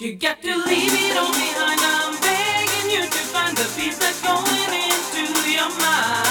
You got to leave it all behind. I'm begging you to find the peace that's going into your mind.